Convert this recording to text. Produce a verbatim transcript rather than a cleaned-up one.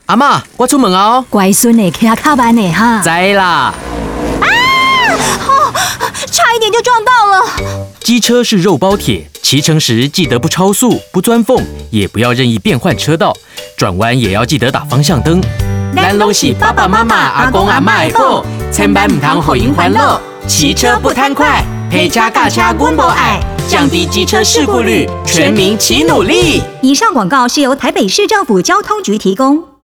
阿嬷，我出门哦。 乖孙的，骑较慢的哈。 知啦。 啊！哦，差一点就撞到了。 机车是肉包铁，骑乘时记得不超速、不钻缝，也不要任意变换车道，转弯也要记得打方向灯。咱拢是爸爸妈妈、阿公阿嬷的宝，千万唔通互因烦恼。骑车不贪快，陪车驾车阮无爱，降低机车事故率，全民齐努力。 以上广告是由台北市政府交通局提供。